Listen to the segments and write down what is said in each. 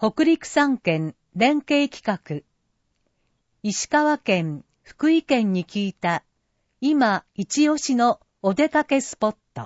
北陸3県連携企画。石川県、福井県に聞いた、今一押しのお出かけスポット。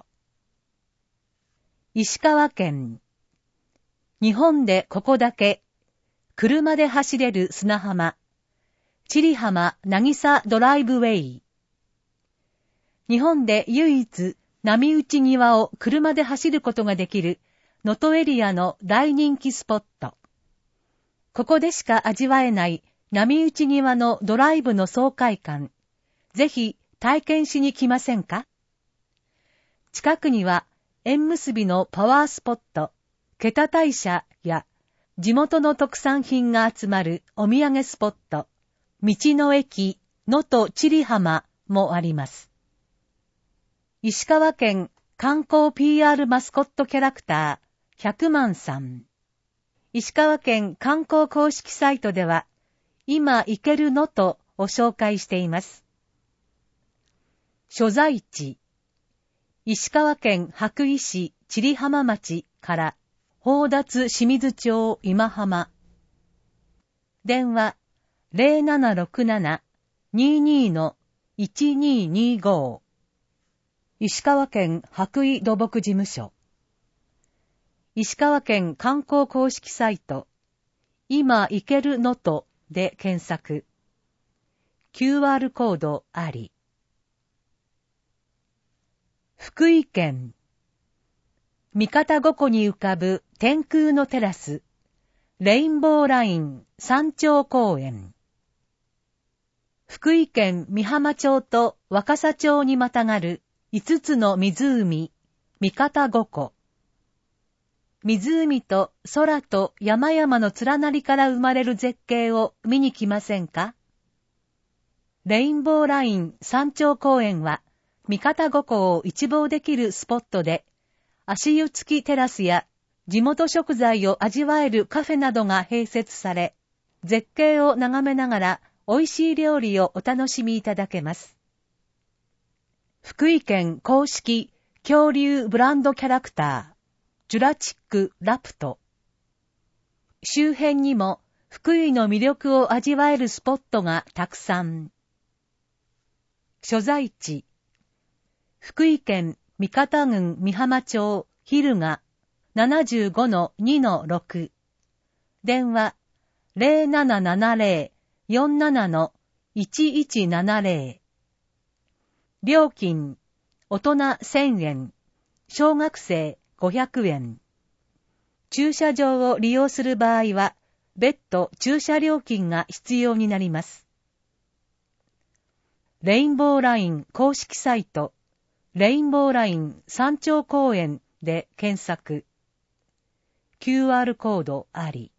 石川県。日本でここだけ、車で走れる砂浜、千里浜渚ドライブウェイ。日本で唯一波打ち際を車で走ることができる能登エリアの大人気スポット。ここでしか味わえない波打ち際のドライブの爽快感。ぜひ体験しに来ませんか？近くには縁結びのパワースポット、桁大社や地元の特産品が集まるお土産スポット、道の駅、能登千里浜もあります。石川県観光 PR マスコットキャラクター、100万さん。石川県観光公式サイトでは、今行ける能登を紹介しています。所在地。石川県羽咋市千里浜町から宝達清水町今浜。電話 0767-22-1225。石川県羽咋土木事務所。石川県観光公式サイト、今行ける能登で検索。QR コードあり。福井県。三方五湖に浮かぶ天空のテラス、レインボーライン山頂公園。福井県美浜町と若狭町にまたがる5つの湖、三方五湖。湖と空と山々の連なりから生まれる絶景を見に来ませんか？レインボーライン山頂公園は、三方五湖を一望できるスポットで、足湯付きテラスや地元食材を味わえるカフェなどが併設され、絶景を眺めながら美味しい料理をお楽しみいただけます。福井県公式恐竜ブランドキャラクター、ジュラチックラプト。周辺にも福井の魅力を味わえるスポットがたくさん。所在地。福井県三方郡美浜町蛭ヶ 75-2-6。電話 0770-47-1170。料金、大人1000円、小学生500円。駐車場を利用する場合は、別途駐車料金が必要になります。レインボーライン公式サイト、レインボーライン山頂公園で検索。QR コードあり。